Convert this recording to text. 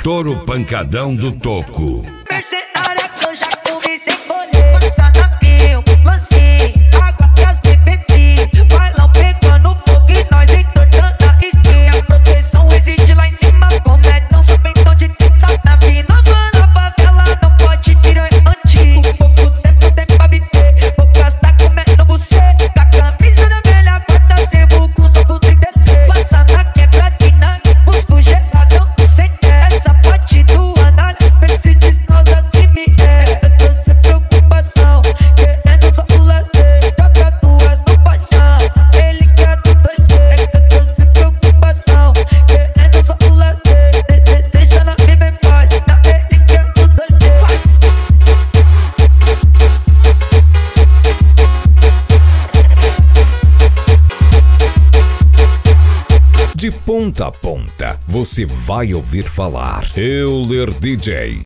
estouro pancadão do Toco. Mercenária que eu já comi sem colher. Passa na fio, lance, água e as bebês. Vai lá pegando fogo e nós entortando a espinha. A proteção existe lá em cima, como é não sou pentão de tinta. Na vida, mano, a favela não pode tirar antigo. Pouco tempo tem pra bater, poucas tá comendo buceta. Com a camisa na velha guarda, sebo com soco 33. Passa na quebradina, busco geladão sem ter. Essa parte do anal, vê se descausa se me é. Eu tô sem preocupação, querendo só o lazer. Joga duas no paixão, ele quer do 2D. Eu tô sem preocupação, querendo só o lazer. Deixa na vida em paz, ele quer do 2D. De ponta a ponta, você vai ouvir falar Euler DJ.